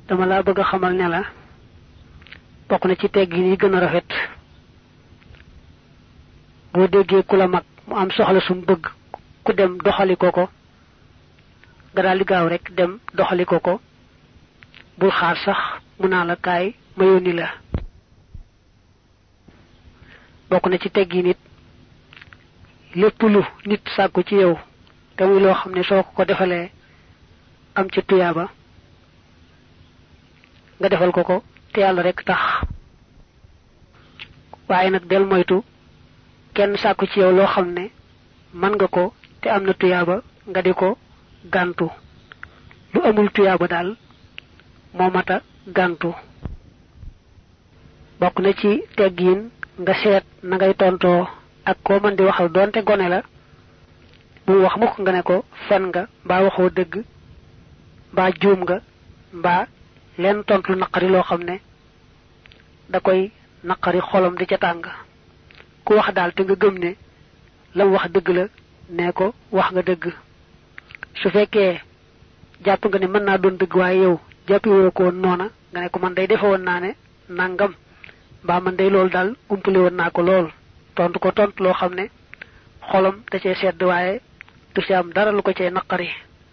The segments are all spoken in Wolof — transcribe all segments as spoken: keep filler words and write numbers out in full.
dama la bëgg xamal ne la bokk na ci teggi yi gëna rafet bo déggé ku la mag mu am soxla sum bëgg ku dem doxali koko nga dal di gaaw rek dem doxali koko bul xaar sax mu na la kay ma yoni la bokk na ci teggi nit lepp lu nit sakku ci yow te muy lo xamne soko ko defalé am ci tuyaba nga defal ko ko te yalla rek tax waye nak del moytu kenn sakku ci yow lo xamne man nga ko te amna tuyaba nga diko gantu lu amul tuyaba dal momata gantu bokk na ci teggine nga seet na ngay tonto ak ko man di waxal donte gone la bu wax mukk nga ne ko fen nga ba waxo deug ba joom nga ba len tontu nakari lo xamne da koy nakari xolam di ca tang ku wax dal te nga gëm ne lam wax deug la ne ko wax nga deug su fekke japp nga ne man na doon deug way yow jappi wo ko nona nga ne ko man day defewon naane nangam ba man day lol dal umpule won nako lol tontu ko tontu lo xamne xolam da ci sedd waye du ci am dara lu ko ci nakari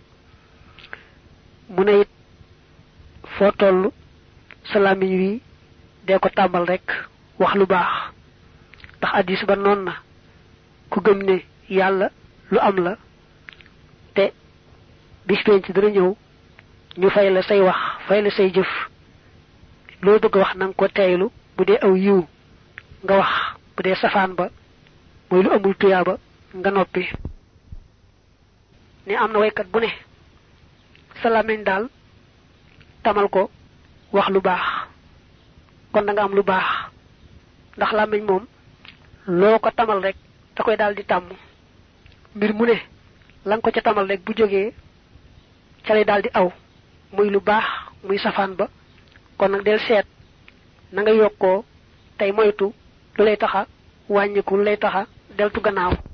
mu ne it fo tollu salami wi de ko tambal rek wax lu bax tax hadith ba non na ku gëm ne yalla lu am la te bis penc dara ñew ñu fay la say wax fay la say jëf lo bëgg wax nang ko teylu budé aw yiw nga wax budé safaan ba moy lu amul tuyaba nga noppi ni amna way kat bu ne salamin dal tamal ko wax lu bax kon da nga am lu bax ndax lamiñ mom loko tamal rek da koy dal di tam mbir mu ne lang ko ci tamal rek bu joggé ci lay dal di aw muy lu bax muy safaan ba kon nak del set na nga yokko tay moytu lu lay taxa wañiku lay taxa deltu gannaaw